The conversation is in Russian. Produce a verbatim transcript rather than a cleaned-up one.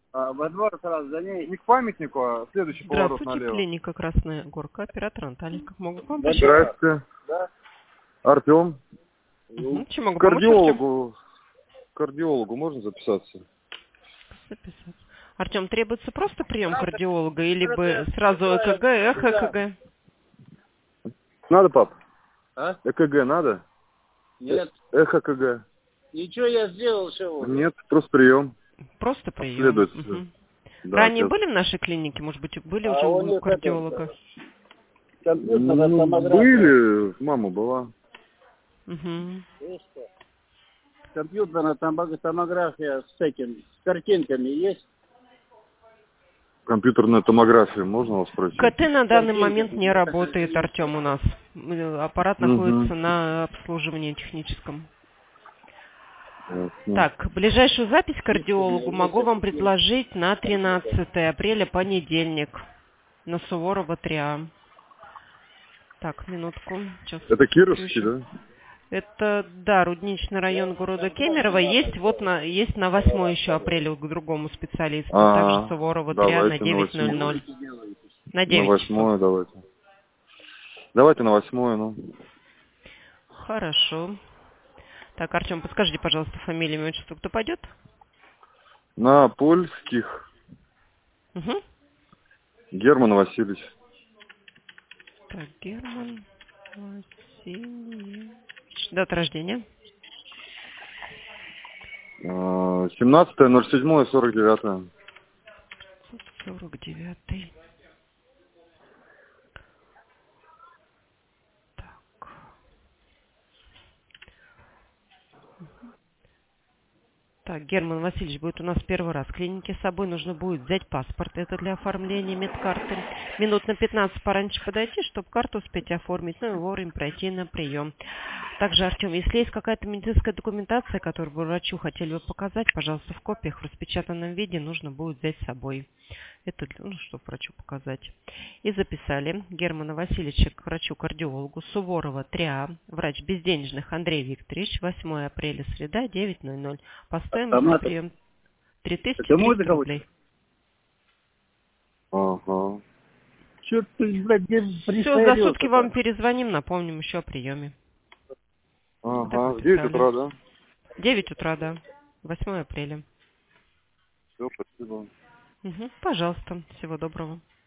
А, во двор сразу за ней. Не к памятнику, а следующий поворот Здравствуйте, налево. клиника Красная Горка, оператор Анталия. Как могу к вам помочь? Здравствуйте. Да. Артем. Угу. Чем могу К помочь, Артем? кардиологу. К кардиологу можно записаться? Записать. Артем, требуется просто прием кардиолога или бы сразу ЭКГ, эхо ЭКГ? Надо, пап? А? ЭКГ надо? Нет. Эхо КГ. Ничего я сделал сегодня. Нет, просто прием. Просто прием. Следует. Угу. Да, Ранее сейчас. были в нашей клинике? Может быть, были А уже у у них кардиолога? это, компьютерная Ну, томография. были, мама была. Угу. Есть что? Компьютерная томо- томография с этим, с картинками есть? Компьютерная томография, можно вас спросить? КТ на данный Картинками. момент не работает, Артем, у нас. Э, Аппарат находится Угу. на обслуживании техническом. Ясно. Так, ближайшую запись к кардиологу Есть могу вам такие. предложить на тринадцатое апреля, понедельник, на Суворова три А. Так, минутку. Сейчас Это посмотрю Кировский, еще. да? Это, да, Рудничный район города Кемерово. Есть вот на, есть на восьмое еще апреля к другому специалисту. Также А, Суворова три А на давайте на девять ноль восьмое. ноль. На На девять часов. восьмое давайте. Давайте на восьмое, ну. Хорошо. Так, Артем, подскажите, пожалуйста, фамилию, имя, отчество, кто пойдет? На Польских. Угу. Герман Васильевич. Так, Герман Васильевич. Дата рождения? семнадцатое ноль седьмое сорок девятое. сорок девятый. Так. Так, Герман Васильевич будет у нас первый раз в клинике. С собой нужно будет взять паспорт. Это для оформления медкарты. Минут на пятнадцать пораньше подойти, чтобы карту успеть оформить, ну и вовремя пройти на прием. Также, Артем, если есть какая-то медицинская документация, которую вы врачу хотели бы показать, пожалуйста, в копиях в распечатанном виде нужно будет взять с собой. Это, для- ну, чтобы врачу показать. И записали Германа Васильевича к врачу-кардиологу Суворова три А, врач безденежных Андрей Викторович, восьмое апреля, среда, девять ноль ноль. По стоимости Автоматы. прием три тысячи Это триста музыка рублей. Ага. Чё ты, блядь, где Все, за сутки вам перезвоним, напомним еще о приеме. Ага. В Так девять записали. утра, да? девять утра, да. восьмое апреля. Все, спасибо. Угу, пожалуйста, всего доброго.